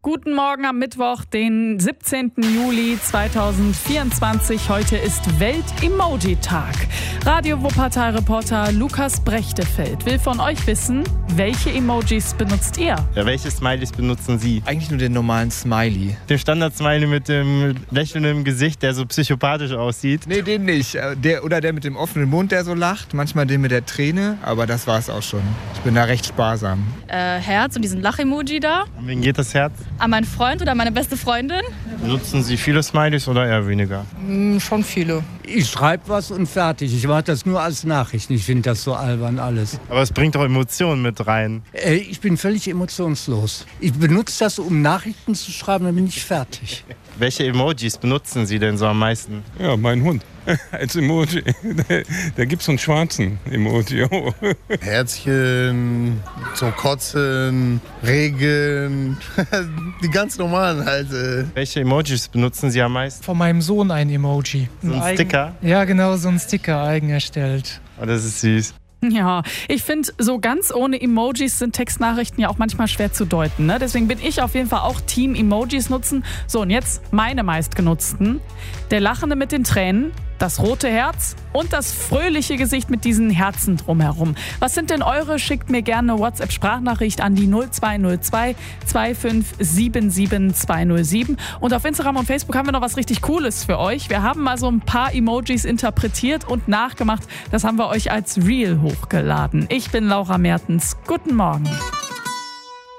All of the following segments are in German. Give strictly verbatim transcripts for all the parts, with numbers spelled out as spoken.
Guten Morgen am Mittwoch, den siebzehnten Juli zweitausendvierundzwanzig. Heute ist Welt-Emoji-Tag. Radio-Wuppertal-Reporter Lukas Brechtefeld will von euch wissen, welche Emojis benutzt ihr? Ja, welche Smileys benutzen Sie? Eigentlich nur den normalen Smiley. Den Standard-Smiley mit dem lächelnden Gesicht, der so psychopathisch aussieht? Nee, den nicht. Der, oder der mit dem offenen Mund, der so lacht. Manchmal den mit der Träne, aber das war's auch schon. Ich bin da recht sparsam. Äh, Herz und diesen Lach-Emoji da. An wen geht das Herz? An meinen Freund oder meine beste Freundin. Benutzen Sie viele Smileys oder eher weniger? Mm, schon viele. Ich schreibe was und fertig. Ich mache das nur als Nachrichten. Ich finde das so albern alles. Aber es bringt doch Emotionen mit rein. Äh, ich bin völlig emotionslos. Ich benutze das, um Nachrichten zu schreiben, dann bin ich fertig. Welche Emojis benutzen Sie denn so am meisten? Ja, mein Hund. Als Emoji. Da gibt es so einen schwarzen Emoji. Herzchen, zum Kotzen, Regen, die ganz normalen halt. Welche Emojis benutzen Sie am meisten? Von meinem Sohn ein Emoji. So ein eigen, Sticker? Ja, genau, so ein Sticker, eigen erstellt. Oh, das ist süß. Ja, ich finde, so ganz ohne Emojis sind Textnachrichten ja auch manchmal schwer zu deuten. Ne? Deswegen bin ich auf jeden Fall auch Team Emojis nutzen. So, und jetzt meine meistgenutzten. Der Lachende mit den Tränen, das rote Herz und das fröhliche Gesicht mit diesen Herzen drumherum. Was sind denn eure? Schickt mir gerne eine WhatsApp-Sprachnachricht an die null zwei null zwei zwei fünf sieben sieben zwei null sieben. Und auf Instagram und Facebook haben wir noch was richtig Cooles für euch. Wir haben mal so ein paar Emojis interpretiert und nachgemacht. Das haben wir euch als Reel hochgeladen. Ich bin Laura Mertens. Guten Morgen.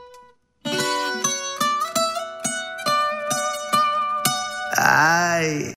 Ay.